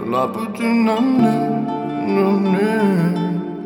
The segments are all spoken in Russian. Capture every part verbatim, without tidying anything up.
была бы ты на мне, на мне.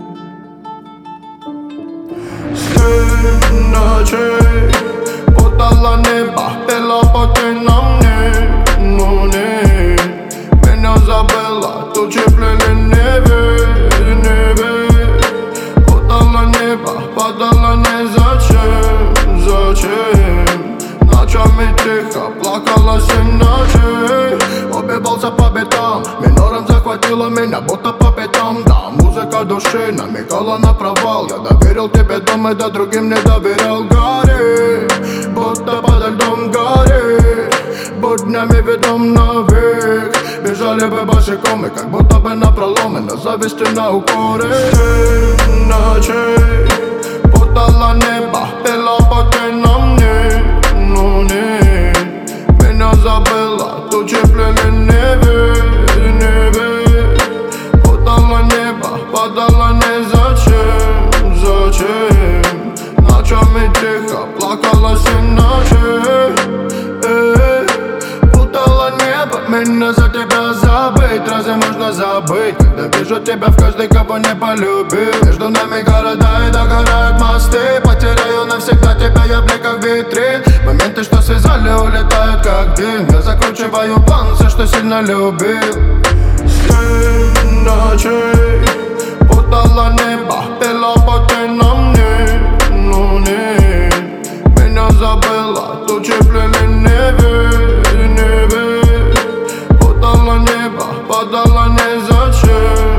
Семь ночей подала небо, пела поки на мне, но не. Меня забыла, тучи плели небе, небе. Подала небо, падала не зачем, зачем. Ночами тихо, плакала семь ночей. Убивался по битам, минором захватила меня, будто по пятам. Да, музыка души намекала на провал. Я доверил тебе дом и да другим не доверял. Гори, будто подо льдом гори. Буднями ведом навек. Бежали бы босиком и как будто бы напролом. И на зависти на укоры. Семь ночей подала небо, пела поки на мне, но не. Меня забыла, тучи плели небе, небе. Подала небо, падала не зачем, зачем. Ночами тихо, плакала семь ночей. Эй, путала небо, меня за тебя забыть. Разве можно забыть, когда вижу тебя в каждой, кого не полюбил? Между нами города и догорают мосты. Потеряю навсегда тебя, я в бликах витрин. Моменты, что связали, улетают как дым. Я закручиваю план, все, что сильно любил. Семь ночей подала небо, пела поки на мне, но не. Меня забыла, тучи плели небе, небе. Подала небо, падала не зачем.